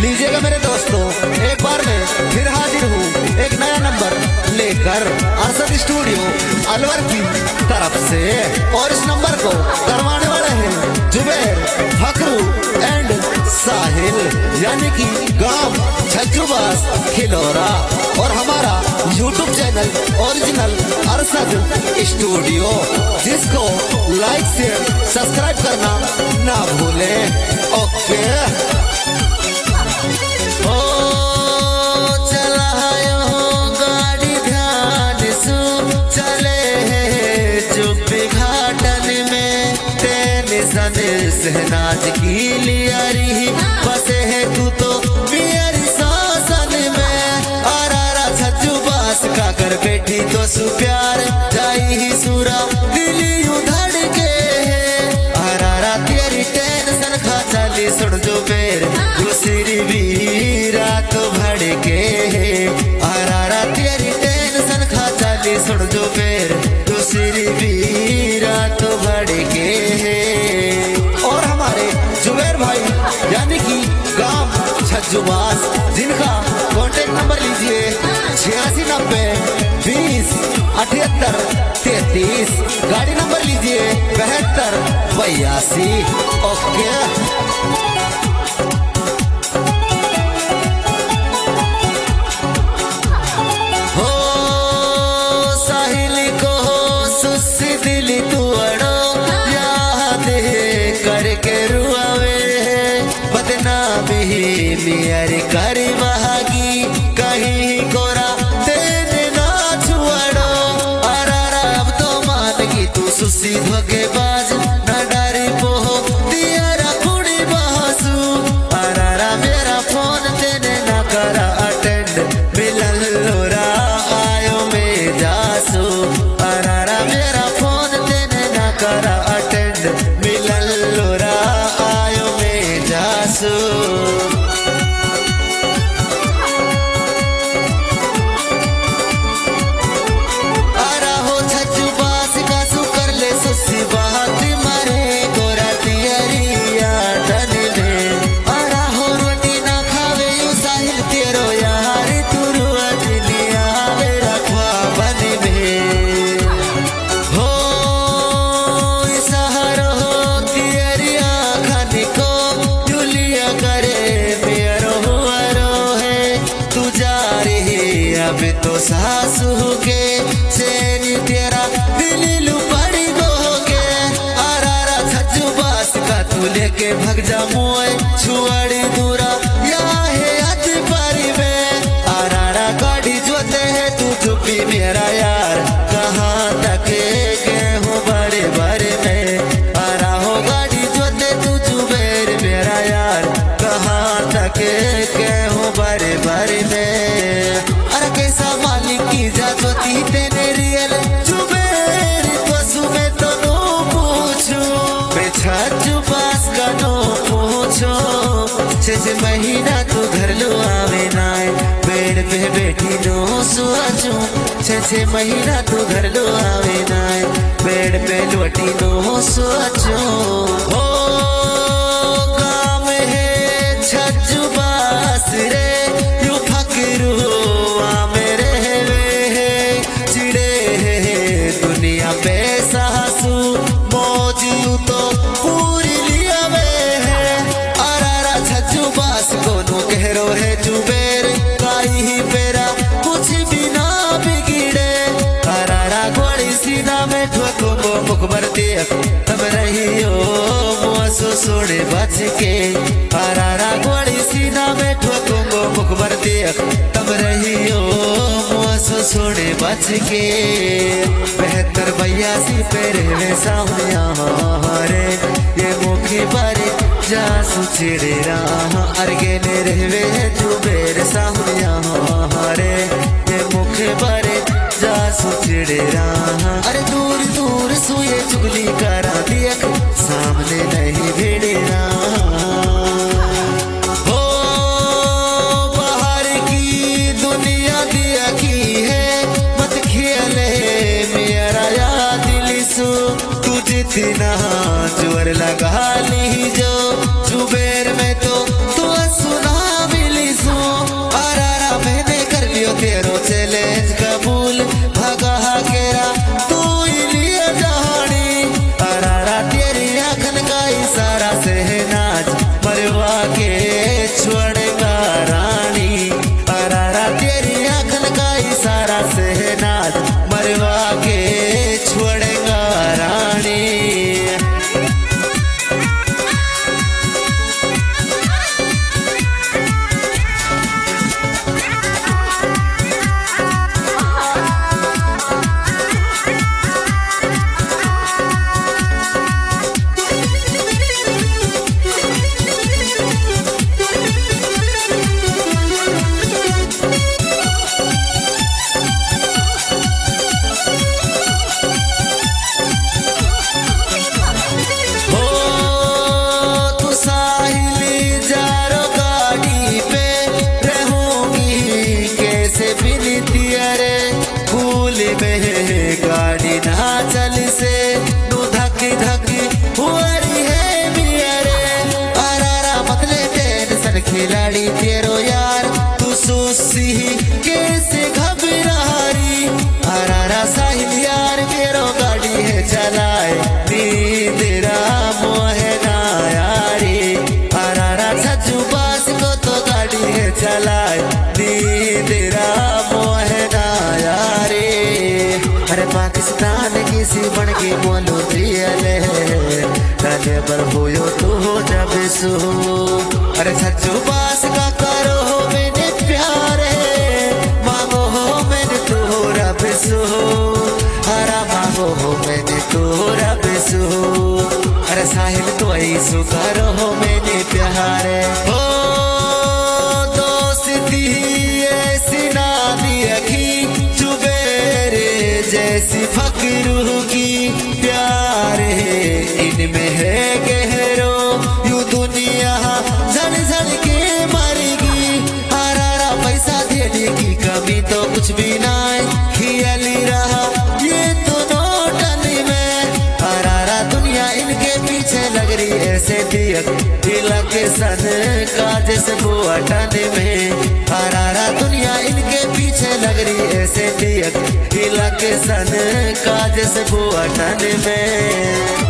लीजिएगा मेरे दोस्तों, एक बार मैं फिर हाजिर हूँ एक नया नंबर लेकर अरशद स्टूडियो अलवर की तरफ से। और इस नंबर को करवाने वाले हैं जुबैर, फखरू एंड साहिल, यानी कि गांव छज्जूबास खिलौरा। और हमारा YouTube channel original Arshad studio, जिसको लाइक शेयर सब्सक्राइब करना ना भूलें। ओके। ओ चलायो गाड़ी ध्यान सु चले चुप घाटन में टेंशन सहनाज की लियारी बसे है तू तो मेरी शासन में। आरा छज्जूबास का कर बैठी तो सु प्यार जाई ही सूरा दिली उधड़ के है। आरा तेरी टेंशन खा चली सुन जो बेर दूसरी भी रात भड़के है। आरा तेरी टेंशन खा चली सुन जो बेर दूसरी भी रात भड़के है। और हमारे जुबैर भाई यानी कि गांव छज्जूबास, जिनका कॉन्टेक्ट नंबर लीजिए 8690 20 78 33, गाड़ी नंबर लीजिए 72 82। ओके। दिली तू अड़ो याद करके रुआवे बदनामी मेरी करी बहागी कहीं गोरा तेने ना छुअड़ो। अरारा अब तो मानगी तू सुसी धोखेबाज ना डरी पोहो दियारा कुड़ी बहसू। अरारा मेरा फोन तेने ना करा अटेंड मिलन लोरा आयो में जासू। अरारा मेरा फोन तेने ना करा अटेंड मिलन लोरा आयो में जासू। आरा हो छज्जूबास का सु कर ले सुसी बात मारे गोरा तियरिया डन में। आरा हो रोटी ना खावे यू साहिल तेरो यार तू रुआ दिलिया मेरा ख्वाबन में। हो सहारो हो तियरिया खाने को जुलिया करे मेरो हुआरो है तू जा रही अब तो सासू के सेनी तेरा दिल लुपड़ी दोगे। आरा छज्जूबास का तू लेके भग जा मोए छुआड़ी दूरा या है अत पारी में। आरा गाड़ी जोते है तू चुपी मेरा यार कहाँ तक गेहूँ बड़े बड़े में। आरा हो गाड़ी जोते तू जुबैर मेरा यार कहाँ तक गेहूँ बड़े बड़े में। अरे कैसा मालिक की जाती तेने रियल जुबैर तो सुबह तो नो पूछो मैं छज्जूबास का नो पूछो। 6 महीना तू घर लो आवे नाय बेड पे बैठी नो सोचो। 6 महीना तू घर लो आवे नाय बेड पे लोटी नो सोचो। ओ काम है छज्जूबास रे यू फकरू मेरे वे चिड़े दुनिया पे सासू मौज यू तो पूरी लिया वे है। आरा छज्जूबास को नो कहरो है जुबैर काई ही पेरा कुछ भी ना बिगड़े। आरा गोड़ी सीना में ठोको मुखबर देख तब रही हो मुआसो सोड़े बच के। आरा गोड़ी सीना में ठोको मुखबर देख तब रही हो मुआसो सोड़े बच के। 72 82 पेरे में सामने हमारे ये मुखी बारी जासू चिड़े रहा अर्गे ने रहवे जुबैर सामने हमारे ये मुखी बारी जासू चिड़े रहा। अरे दूर दूर सुए चुगली करा देख सामने नहीं भिड़े रहा। हो बाहर की दुनिया दिया की है मत खेले मेरा याद लिसू तू जितना जोर लगा ली जो जुबैर में तो तू सुना भी खिलाड़ी तेरो यार तू सुसी कैसे घबरारी अरारा साहिल यार मेरो गाड़ी है चलाए तेरा मोहना यारी अरारा छज्जू बास को तो गाड़ी है चलाए तेरा मोहना यारी अरे पाकिस्तान की सी बन के बोलो दियले राजे पर होयो तू हो जब सो अरे छज्जू बास का करो हो मैंने प्यारे मांगो हो मैंने तोरा बेसो हरा मांगो हो मैंने तोरा बेसो अरे साहिल तो ऐसो करो हो मैंने प्यारे हो दोस्ती ऐसी नामी रखी जुबेरे जैसी फकरू की प्यार है इनमें है गहरो यू दुनिया झड़ झड़ के मरेगी हरारा पैसा देने की कमी तो कुछ भी ना खियाली रहा ये तो नोटन में हरारा दुनिया इनके पीछे लग रही ऐसे तिलक के सन का जैसे बुआटन में हरारा दुनिया इनके पीछे लग रही ऐसे तिलक के सन का जैसे बुआटन में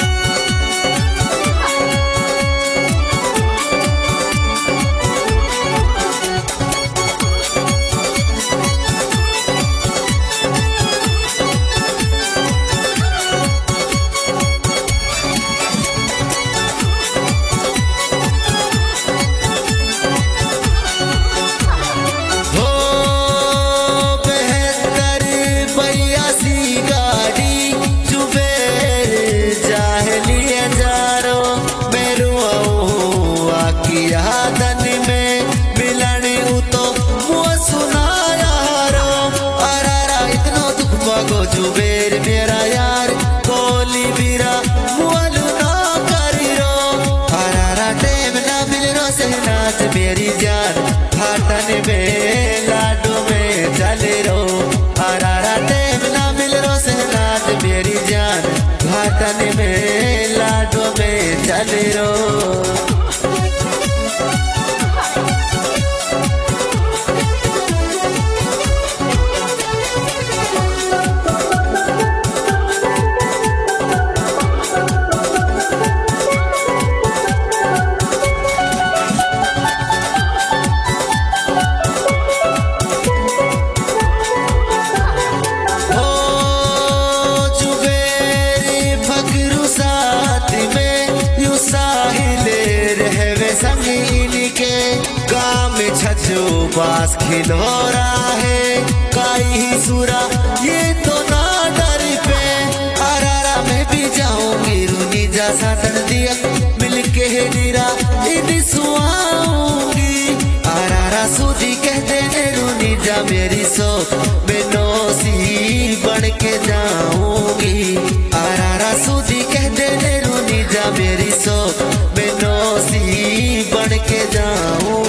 जुबेर मेरा यार कोली बीरा मुआलू ना करी रो हरारा टेम ना मिल रो सहनाज मेरी जान फाटन में लाडू में चले रो हरारा टेम ना मिल रो सहनाज मेरी जान फाटन में लाडू में चले रो छज्जू बास खिलो रहा है काई ही सुरा ये तो ना डर पे अरारा मैं भी जाऊंगी रूनी जैसा तन दिया मिलके है निरा इन सुआऊंगी अरारा सूदी कहते हैं रूनी जा मेरी सो मैं नौसी बन के जाऊंगी अरारा सूदी कहते हैं रूनी जा मेरी सो मैं नौसी बन के जाऊंगी